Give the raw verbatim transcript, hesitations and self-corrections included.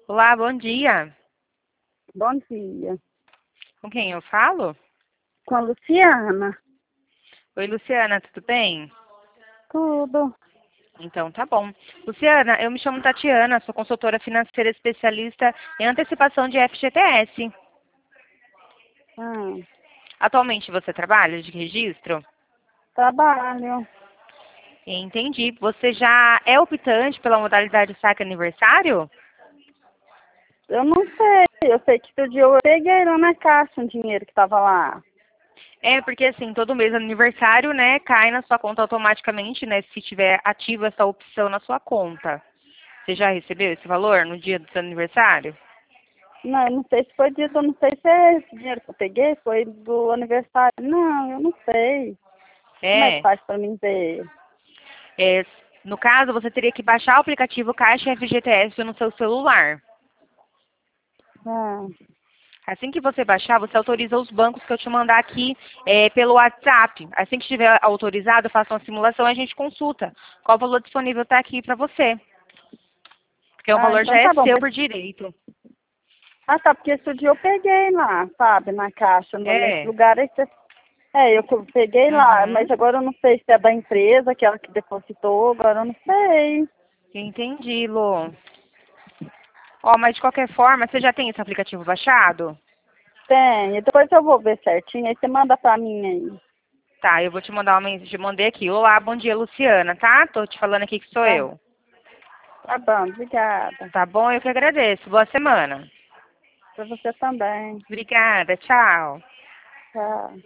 Olá, bom dia. Bom dia. Com quem eu falo? Com a Luciana? Oi, Luciana, tudo bem? Tudo. Então, tá bom. Luciana, eu me chamo Tatiana, sou consultora financeira especialista em antecipação de F G T S. Ah, Atualmente você trabalha de registro? trabalho. Entendi. Você já é optante pela modalidade saque aniversário? Eu não sei. Eu sei que outro dia eu peguei lá na caixa um dinheiro que estava lá. É, porque assim, todo mês aniversário, né, cai na sua conta automaticamente, né, se tiver ativa essa opção na sua conta. Você já recebeu esse valor no dia do seu aniversário? Não, eu não sei se foi dia, eu não sei se é esse dinheiro que eu peguei foi do aniversário. Não, eu não sei. Como é que É. faz para mim ver? É, no caso, você teria que baixar o aplicativo Caixa F G T S no seu celular. Ah, Assim que você baixar, você autoriza os bancos que eu te mandar aqui é, pelo WhatsApp. Assim que estiver autorizado, faça uma simulação e a gente consulta qual valor disponível está aqui para você. Porque o ah, valor já então é tá bom. seu Mas- por direito. Ah, tá, porque esse dia eu peguei lá, sabe, na caixa, no- nesse É. lugar aí. Você- É, eu que eu peguei lá, Uhum. mas agora eu não sei se é da empresa, aquela que depositou, agora eu não sei. Entendi, Lô. Ó, mas de qualquer forma, você já tem esse aplicativo baixado? Tem, depois eu vou ver certinho, aí você manda pra mim aí. Tá, eu vou te mandar uma mensagem, mandei aqui. Olá, bom dia, Luciana, tá? Tô te falando aqui que sou Tá, eu. tá bom, obrigada. Tá bom? Eu que agradeço. Boa semana. Pra você também. Obrigada, tchau. Tchau.